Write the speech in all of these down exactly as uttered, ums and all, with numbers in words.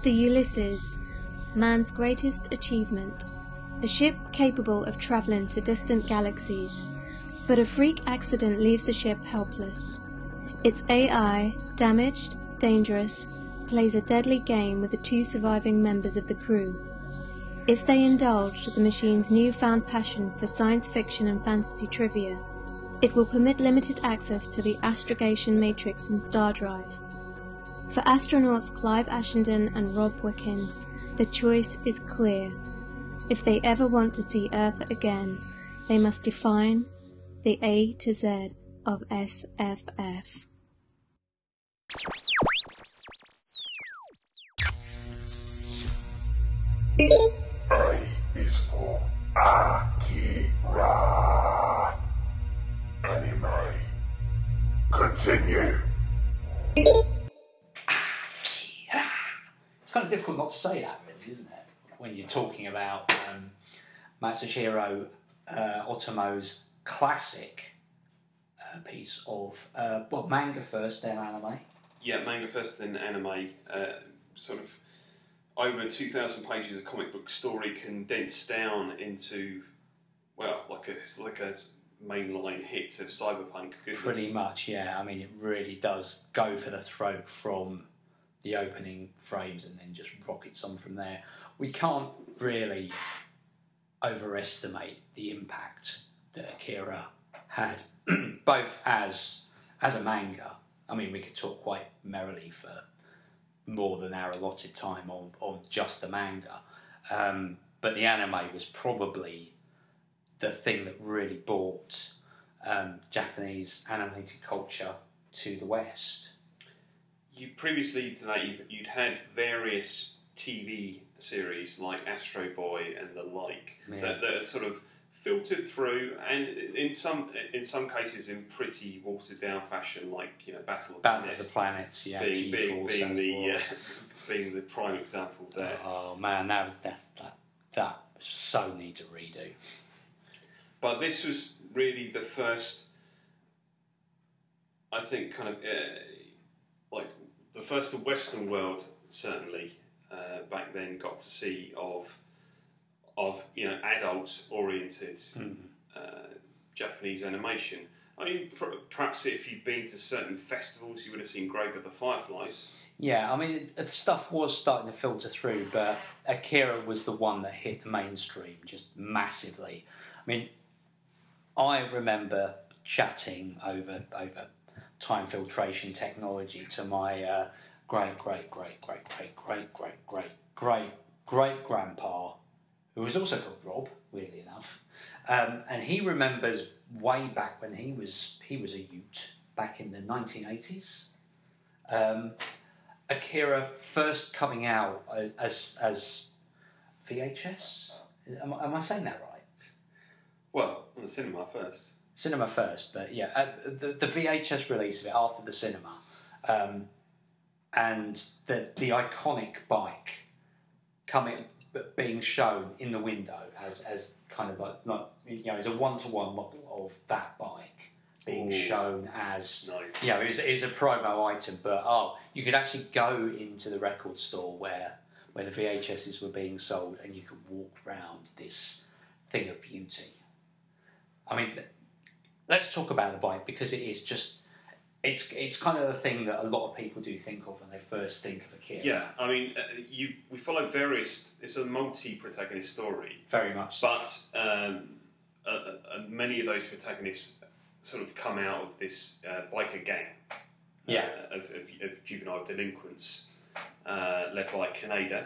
The Ulysses, man's greatest achievement. A ship capable of travelling to distant galaxies. But a freak accident leaves the ship helpless. Its A I, damaged, dangerous, plays a deadly game with the two surviving members of the crew. If they indulge the machine's newfound passion for science fiction and fantasy trivia, it will permit limited access to the astrogation matrix and star drive. For astronauts Clive Ashenden and Rob Wickens, the choice is clear. If they ever want to see Earth again, they must define the A to Z of S F F. A is for Akira. Anime. Continue. Akira. It's kind of difficult not to say that, really, isn't it? When you're talking about um, Matsuhiro uh, Otomo's classic uh, piece of, uh, well, manga first, then anime. Yeah, manga first, then anime. Uh, sort of over two thousand pages of comic book story condensed down into, well, like a, it's like a mainline hit of cyberpunk. Goodness. Pretty much, yeah. I mean, it really does go for the throat from the opening frames and then just rockets on from there. We can't really overestimate the impact that Akira had, both as as a manga. I mean, we could talk quite merrily for more than our allotted time on, on just the manga. Um, but the anime was probably the thing that really brought um, Japanese animated culture to the West. You previously tonight you'd, you'd had various T V series like Astro Boy and the like Yeah. that, that are sort of filtered through, and in some in some cases in pretty watered down fashion, like you know Battle of the Battle of Planets, the Planets, yeah, being, being, G-Force being as the was. uh, being the prime example there. Oh man, that was that's, that that so need to redo. But this was really the first, I think, kind of uh, like the first the Western world certainly uh, back then got to see of of you know adult oriented Mm. uh, Japanese animation. I mean, pr- perhaps if you'd been to certain festivals, you would have seen Grave of the Fireflies. Yeah, I mean, it, it, stuff was starting to filter through, but Akira was the one that hit the mainstream just massively. I mean, I remember chatting over over time filtration technology to my uh, great great great great great great great great great great grandpa, who was also called Rob, weirdly enough, um, and he remembers way back when he was he was a Ute back in the nineteen eighties. Um, Akira first coming out as as V H S. Am, am I saying that right? Well, on the cinema first. Cinema first, but yeah, uh, the the V H S release of it after the cinema, um, and the the iconic bike coming being shown in the window as as kind of like, like you know, as a one to one model of that bike being Ooh. shown as Nice. you know, it was, it was a promo item, but oh, you could actually go into the record store where where the V H Ss were being sold, and you could walk around this thing of beauty. I mean, let's talk about the bike, because it is just, it's it's kind of the thing that a lot of people do think of when they first think of Akira. Yeah, I mean, uh, you we follow various. It's a multi-protagonist story, Very much so. but um, uh, uh, many of those protagonists sort of come out of this uh, biker gang, Yeah. uh, of, of, of juvenile delinquents, uh, led by Kaneda.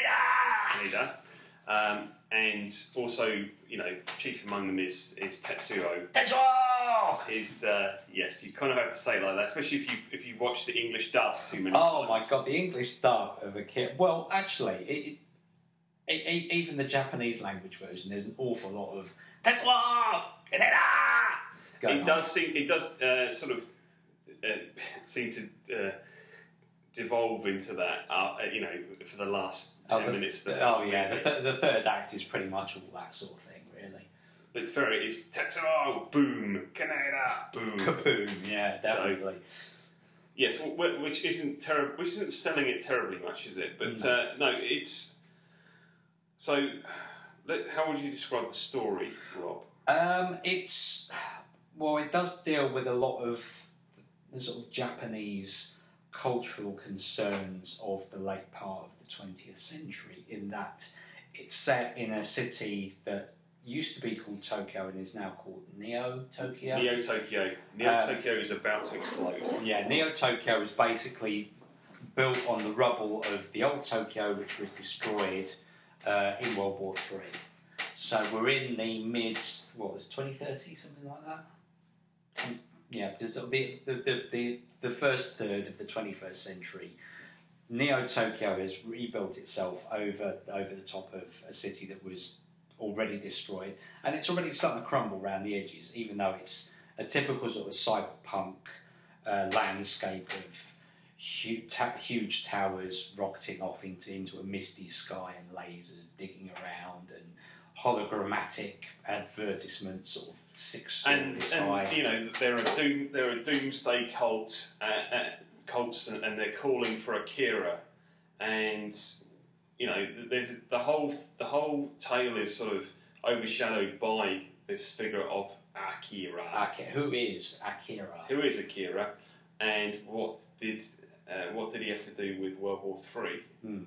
Kaneda! Kaneda. Um, and also, you know, chief among them is, is Tetsuo. Tetsuo! Is uh, yes, you kind of have to say it like that, especially if you if you watch the English dub too many Oh times. my god, the English dub of Akira. Well, actually, it, it, it, even the Japanese language version, there's an awful lot of Tetsuo! Kaneda! going It on. does seem it does uh, sort of uh, seem to uh, devolve into that. Uh, you know, for the last ten Oh, the, minutes. Of the oh film, yeah, the, really. th- the third act is pretty much all that sort of thing, really. But it's very it's Tetsuo, boom, Kaneda, boom. Kaboom! Yeah, definitely. Yes, well, which isn't terrible. Which isn't selling it terribly much, is it? But No. uh, no, it's so. Let, how would you describe the story, Rob? Um, it's well, it does deal with a lot of the sort of Japanese cultural concerns of the late part of the twentieth century. In that, it's set in a city that used to be called Tokyo and is now called Neo Tokyo. Neo Tokyo. Neo Um, Tokyo is about to explode. Yeah, Neo Tokyo was basically built on the rubble of the old Tokyo, which was destroyed uh, in World War Three. So we're in the mid, what was twenty thirty, something like that. Some, yeah, the, the the the the first third of the twenty-first century. Neo Tokyo has rebuilt itself over over the top of a city that was already destroyed, and it's already starting to crumble around the edges, even though it's a typical sort of cyberpunk uh, landscape of huge, ta- huge towers rocketing off into, into a misty sky and lasers digging around and hologrammatic advertisements sort of six And, stories high. and you know there are doom there are doomsday cult uh, uh, cults and, and they're calling for Akira, and you know there's the whole the whole tale is sort of overshadowed by this figure of Akira. Akira. Who is Akira? Who is Akira, and what did uh, what did he have to do with World War Three? Hmm.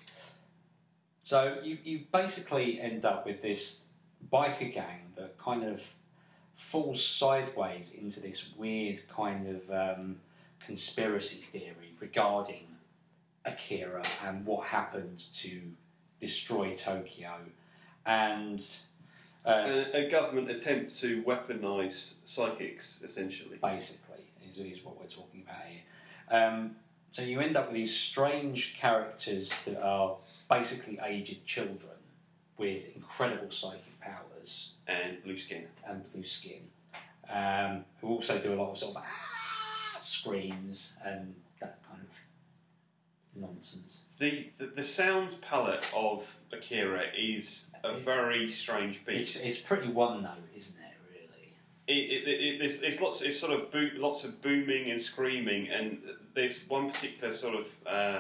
So you, you basically end up with this biker gang that kind of falls sideways into this weird kind of um, conspiracy theory regarding Akira and what happened to destroy Tokyo, and uh, A, a government attempt to weaponise psychics, essentially. basically is, is what we're talking about here. Um, so you end up with these strange characters that are basically aged children with incredible psychic powers And blue skin. and blue skin, um, who also do a lot of sort of ah, screams and that kind of nonsense. The, the the sound palette of Akira is a It's- very strange beast. It's, it's pretty one note, isn't it? Really. It, it, it, it's, it's lots. It's sort of bo- lots of booming and screaming, and there's one particular sort of uh,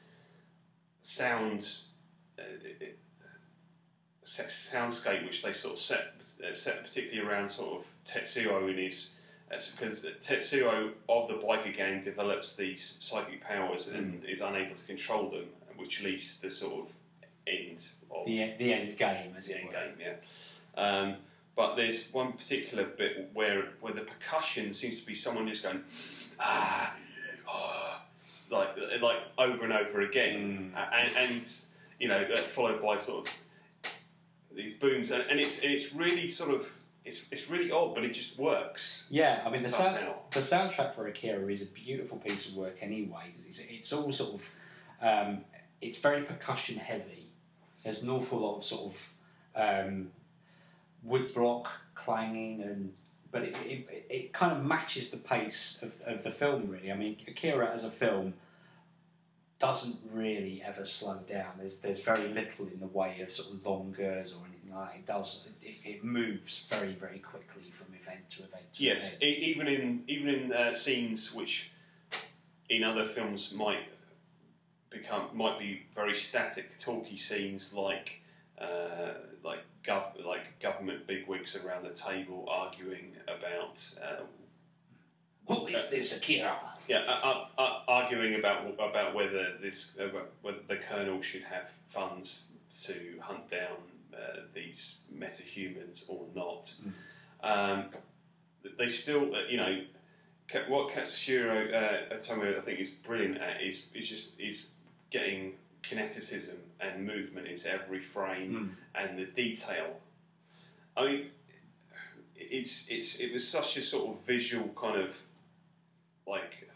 sound uh, it, set, soundscape which they sort of set uh, set particularly around sort of Tetsuo and his because Tetsuo of the biker gang develops these psychic powers and is unable to control them, which leads to the sort of end of The the end game, as the it end were. game, yeah. Um, but there's one particular bit where where the percussion seems to be someone just going ah, ah like like over and over again, Mm. and, and you know uh, followed by sort of these booms, and, and it's it's really sort of it's it's really odd, but it just works. Yeah, I mean the sound, Somehow. the soundtrack for Akira is a beautiful piece of work anyway because it's it's all sort of um, it's very percussion heavy. There's an awful lot of sort of um, woodblock clanging and but it, it it kind of matches the pace of of the film really. I mean Akira as a film doesn't really ever slow down. There's there's very little in the way of sort of longers or anything like that. It does it, it moves very very quickly from event to event to Yes, event. e- even in even in uh, scenes which in other films might become might be very static, talky scenes like uh, like gov- like government bigwigs around the table arguing about uh, Who is this Akira? yeah uh, uh, uh, arguing about about whether this uh, whether the colonel should have funds to hunt down uh, these metahumans or not. Um, they still, uh, you know, Ka- what Katsuhiro uh, Otomo I think is brilliant at is is just is getting kineticism and movement into every frame and the detail. I mean, it's it's it was such a sort of visual kind of like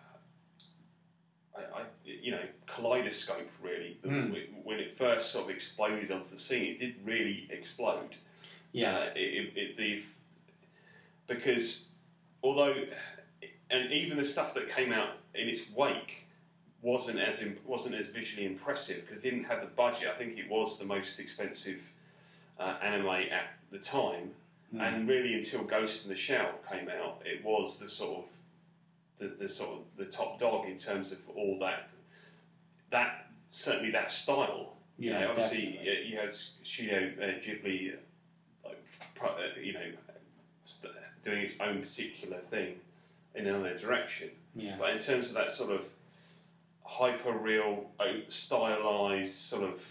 I, I you know kaleidoscope really. Mm. When it first sort of exploded onto the scene, it did really explode. Yeah. Uh, it, it, it, the, because although, and even the stuff that came out in its wake wasn't as imp- wasn't as visually impressive because it didn't have the budget. I think it was the most expensive uh, anime at the time, Mm. and really until Ghost in the Shell came out, it was the sort of the, the sort of the top dog in terms of all that that certainly that style. You Yeah, know, obviously definitely. you had Studio uh, Ghibli, like pro- uh, you know, st- doing its own particular thing in another direction. Yeah. But in terms of that sort of hyper real, stylized sort of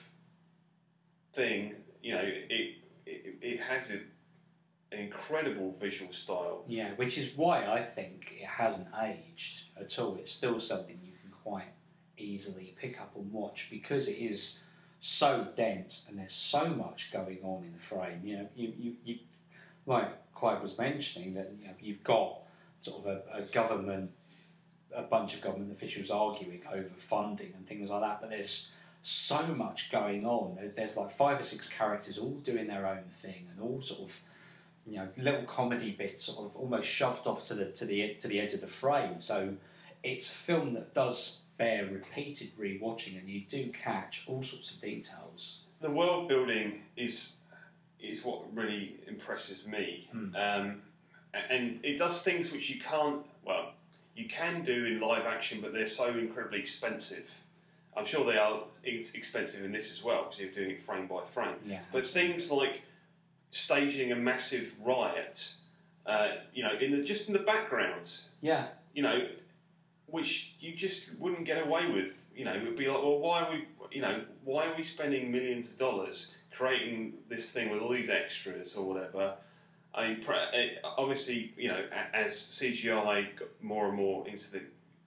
thing, you know, it it, it has a, an incredible visual style. Yeah, which is why I think it hasn't aged at all. It's still something you can quite easily pick up and watch because it is so dense and there's so much going on in the frame. You know, you, you, you like Clive was mentioning that you know, you've got sort of a, a government, a bunch of government officials arguing over funding and things like that, but there's so much going on. There's like five or six characters all doing their own thing and all sort of, you know, little comedy bits sort of almost shoved off to the to the to the edge of the frame. So it's a film that does bear repeated rewatching, and you do catch all sorts of details. The world building is is what really impresses me, Mm. um, and it does things which you can't. Well, you can do in live action, but they're so incredibly expensive. I'm sure they are it's expensive in this as well because you're doing it frame by frame. Yeah, but absolutely. things like staging a massive riot, uh, you know, in the just in the background, Yeah, you know, which you just wouldn't get away with. You know, it would be like, well, why are we, you know, why are we spending millions of dollars creating this thing with all these extras or whatever? I mean, pra- it, obviously, you know, a- as C G I got more and more into the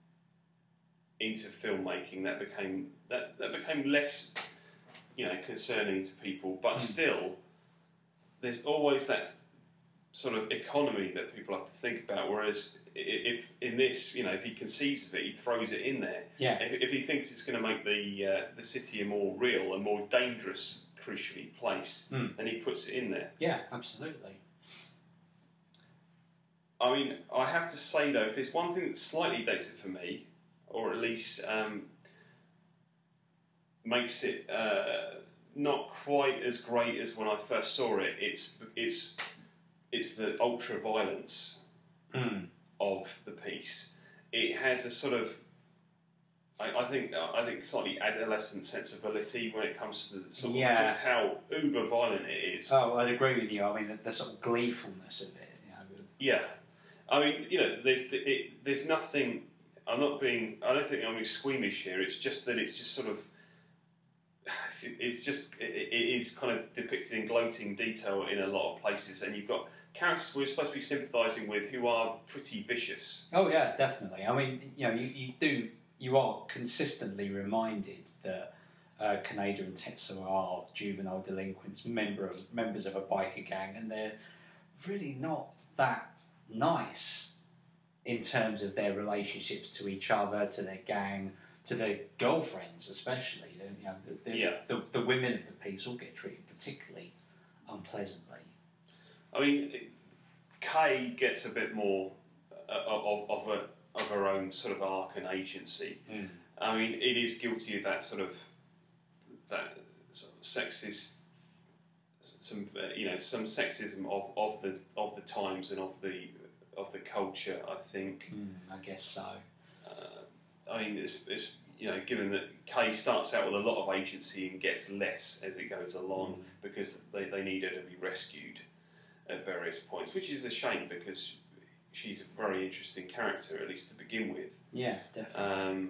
into filmmaking, that became that, that became less, you know, concerning to people. But Mm. still, there's always that sort of economy that people have to think about. Whereas i- if in this, you know, if he conceives of it, he throws it in there. yeah, If, if he thinks it's going to make the uh, the city a more real, a more dangerous, crucially place, Mm. then he puts it in there. yeah, absolutely. I mean, I have to say though, if there's one thing that slightly dates it for me, or at least um, makes it uh, not quite as great as when I first saw it, it's it's it's the ultra violence Mm. of the piece. It has a sort of, I, I think, I think slightly adolescent sensibility when it comes to sort of Yeah. just how uber violent it is. Oh, I'd agree with you. I mean, the, the sort of gleefulness of it. You know. Yeah, I mean, you know, there's it, there's nothing. I'm not being. I don't think I'm being squeamish here. It's just that it's just sort of. It's just it, it is kind of depicted in gloating detail in a lot of places, and you've got characters we're supposed to be sympathising with who are pretty vicious. Oh yeah, definitely. I mean, you know, you, you do you are consistently reminded that uh, Kaneda and Tetsuo are juvenile delinquents, member of members of a biker gang, and they're really not that nice in terms of their relationships to each other, to their gang, to their girlfriends, especially. You know, the, the, Yeah. the, the women of the piece all get treated particularly unpleasantly. I mean, Kay gets a bit more uh, of, of, a, of her own sort of arc and agency. Mm. I mean, it is guilty of that sort of that sort of sexist, some uh, you know, some sexism of, of the of the times and of the of the culture. I think. Mm, I guess so. Uh, I mean, it's, it's you know, given that Kay starts out with a lot of agency and gets less as it goes along Mm. because they, they need her to be rescued at various points, which is a shame because she's a very interesting character, at least to begin with. Yeah, definitely. Um,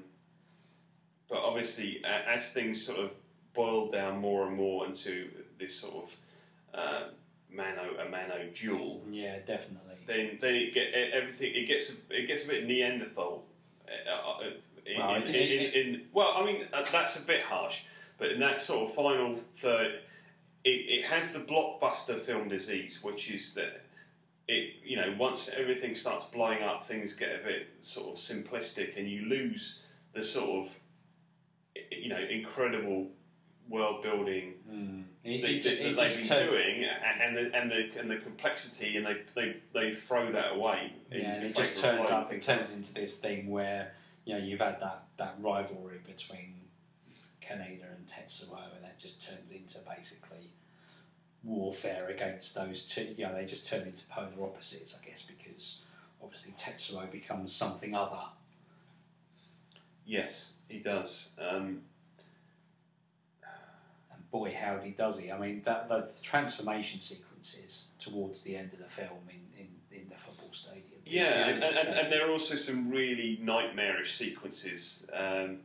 but obviously, a- as things sort of boil down more and more into this sort of uh, mano a mano duel, yeah, definitely. then then it get everything. It gets it gets a bit Neanderthal. Uh, uh, in, Well, in, it- in, it- in, in, well, I mean uh, that's a bit harsh, but in that sort of final third, it, it has the blockbuster film disease, which is that it you know once everything starts blowing up, things get a bit sort of simplistic, and you lose the sort of you know incredible world building Mm. It, that, it, that it they've just been turns, doing, and, and the and the and the complexity, and they they, they throw that away. in- yeah, and in it just favour of turns blowing up. It things turns into this thing where you know you've had that, that rivalry between Kaneda and Tetsuo, and that just turns into basically warfare against those two. You know, they just turn into polar opposites, I guess, because obviously Tetsuo becomes something other. Yes, he does. Um, and boy, howdy does he. I mean, that, the transformation sequences towards the end of the film in, in, in the football stadium. Yeah, the and, and, stadium. and there are also some really nightmarish sequences. Um,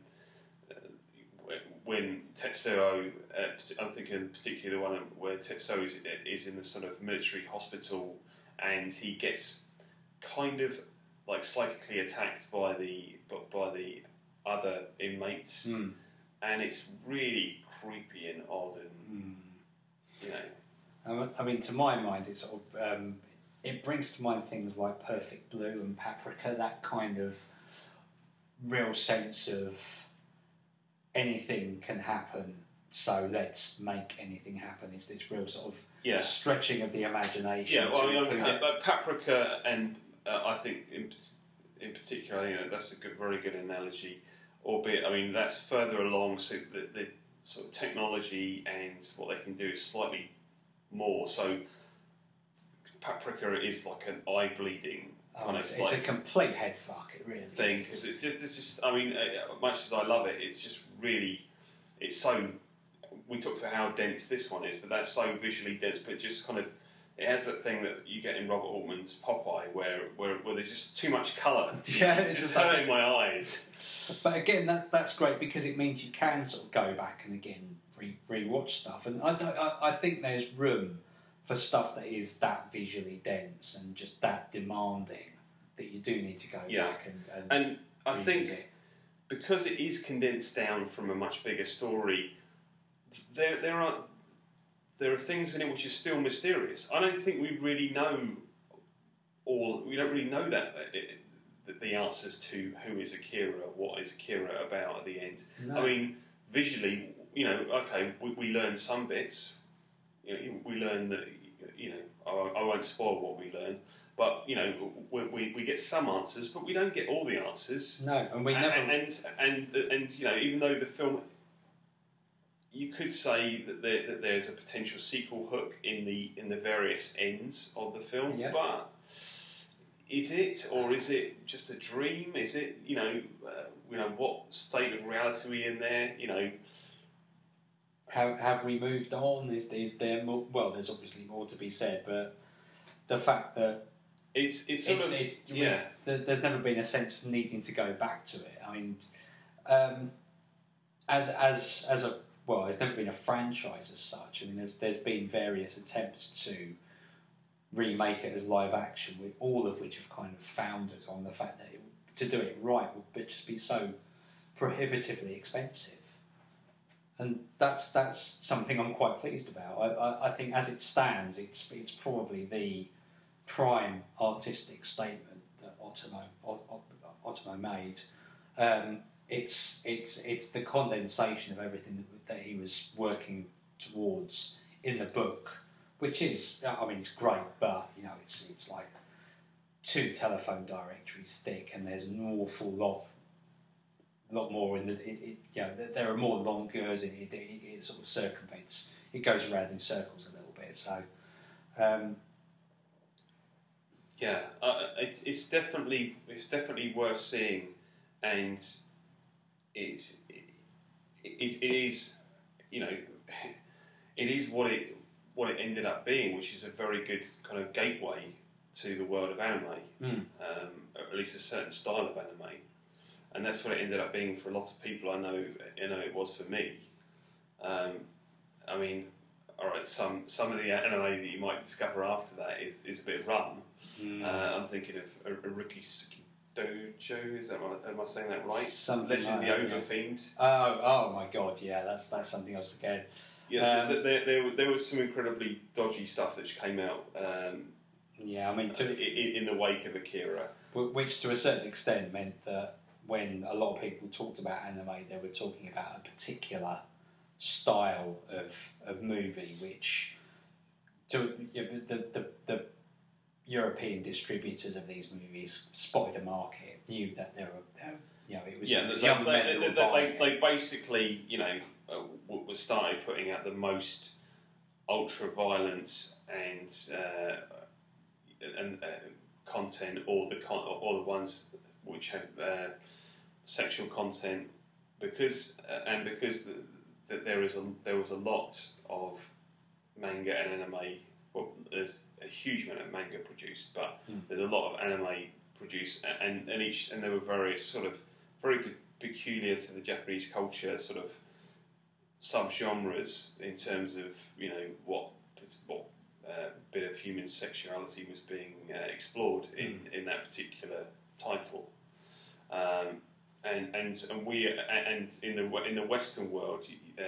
when Tetsuo, uh, I'm thinking particularly the one where Tetsuo is, is in the sort of military hospital and he gets kind of like psychically attacked by the by the other inmates, mm. and it's really creepy and odd, and mm. you know. I mean, to my mind, it sort of um, it brings to mind things like Perfect Blue and Paprika, that kind of real sense of anything can happen, so let's make anything happen. It's this real sort of yeah. stretching of the imagination. Yeah, well, I mean, include pa- Paprika, and uh, I think in, in particular, you know, that's a good, very good analogy. Albeit, I mean, that's further along, so the, the sort of technology and what they can do is slightly more. So, Paprika is like an eye bleeding. Oh, kind it's, of it's like a complete head fuck. It really thing is. because it's just, it's just. I mean, uh, much as I love it, it's just really. It's so. We talked about how dense this one is, but that's so visually dense. But just kind of, it has that thing that you get in Robert Altman's Popeye, where where, where there's just too much colour. Yeah, it's just hurting my eyes. But again, that that's great because it means you can sort of go back and again re rewatch stuff, and I, don't, I I think there's room for stuff that is that visually dense and just that demanding that you do need to go Yeah. back and and, And I revisit. think because it is condensed down from a much bigger story, there there are there are things in it which are still mysterious. I don't think we really know all. We don't really know that. The, the answers to who is Akira, what is Akira about at the end. No. I mean, visually, you know, okay, we, we learn some bits. You know, we learn that, you know, I, I won't spoil what we learn, but, you know, we, we, we get some answers, but we don't get all the answers. No, and we and, never. And, and, and, and, you know, even though the film, you could say that, there, that there's a potential sequel hook in the in the various ends of the film, Yeah. but is it, or is it just a dream? Is it, you know, uh, you know, what state of reality are we in there? You know, Have, have we moved on? Is, is there more? Well, there's obviously more to be said, but the fact that it's it's sort it's, of, it's yeah. there- there's never been a sense of needing to go back to it. I mean, um, as as as a well, there's never been a franchise as such. I mean, there's there's been various attempts to remake it as live action, with all of which have kind of foundered on the fact that it, to do it right would just be so prohibitively expensive. And that's that's something I'm quite pleased about. I, I, I think as it stands, it's it's probably the prime artistic statement that Otomo Otomo made. Um, it's it's it's the condensation of everything that, that he was working towards in the book, which is, I mean, it's great, but you know, it's it's like two telephone directories thick, and there's an awful lot. lot more in the, it, it, you know, there are more longeurs in it, it, it, it sort of circumvents, it goes around in circles a little bit, so um, yeah, uh, it's it's definitely it's definitely worth seeing, and it's it, it, it is, you know, it is what it what it ended up being, which is a very good kind of gateway to the world of anime, mm. um, or at least a certain style of anime. And that's what it ended up being for a lot of people. I know, you know, it was for me. Um, I mean, all right, some some of the anime that you might discover after that is, is a bit rum. Mm. Uh, I'm thinking of Aruki Dojo. Is that right? Am I saying that right? Something Legend like of the that, Ogre yeah. Fiend. oh oh my god, yeah, that's that's something else again. Yeah, Um, there, there, there, there was some incredibly dodgy stuff that came out um, yeah, I mean, to, in, in the wake of Akira. which to a certain extent meant that when a lot of people talked about anime, they were talking about a particular style of of movie, which to you know, the, the the European distributors of these movies spotted a market, knew that there were, uh, you know, it was, Yeah, it was they, young they, men they, that they, were buying they, it. they basically, you know, uh, w- w- started putting out the most ultra-violent and uh, and uh, content, or the con- or the ones which have uh, sexual content, because uh, and because the, that there is a there was a lot of manga and anime. Well, there's a huge amount of manga produced, but mm. there's a lot of anime produced, and, and each and there were various sort of very pe- peculiar to the Japanese culture sort of subgenres in terms of, you know, what what uh, bit of human sexuality was being uh, explored in, mm. in that particular title, um, and and and we and in the in the Western world, uh,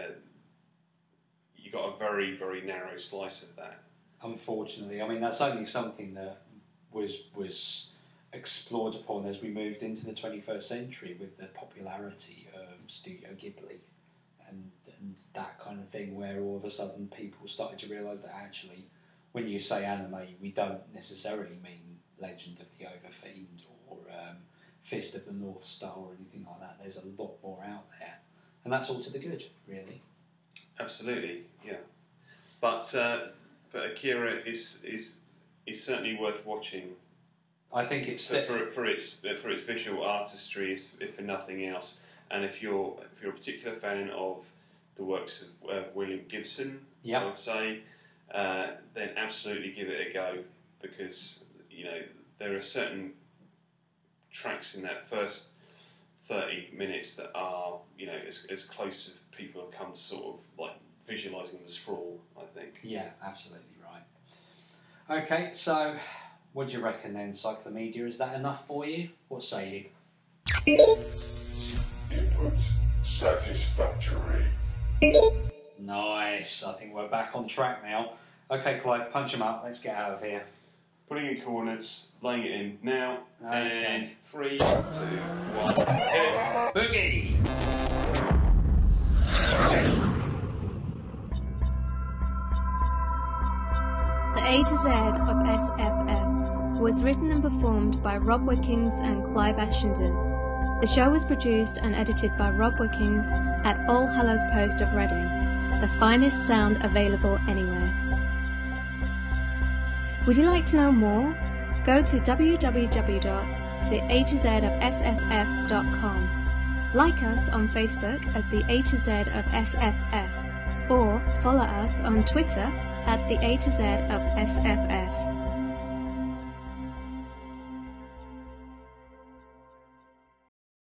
you got a very very narrow slice of that. Unfortunately, I mean that's only something that was was explored upon as we moved into the twenty-first century with the popularity of Studio Ghibli and and that kind of thing, where all of a sudden people started to realise that actually, when you say anime, we don't necessarily mean Legend of the Overfiend or um, Fist of the North Star or anything like that. There's a lot more out there, and that's all to the good, really. Absolutely, yeah. But uh, but Akira is is is certainly worth watching. I think it's for, for, for its for its visual artistry, if, if for nothing else. And if you're if you're a particular fan of the works of uh, William Gibson, yep. I would say, uh, then absolutely give it a go, because you know there are certain tracks in that first thirty minutes that are, you know, as as close as people have come to sort of like visualising the sprawl, I think. Yeah, absolutely right. Okay, so what do you reckon then, Cyclomedia? Is that enough for you? What say you? Input satisfactory. Nice. I think we're back on track now. Okay, Clive, punch them up. Let's get out of here. Putting in corners, laying it in now, okay. And three, two, one, hit it. Boogie! The A to Z of S F F was written and performed by Rob Wickings and Clive Ashenden. The show was produced and edited by Rob Wickings at All Hallows Post of Reading, the finest sound available anywhere. Would you like to know more? Go to w w w dot the a to z of s f f dot com. Like us on Facebook as the A to Z of S F F, or follow us on Twitter at the A to Z of S F F.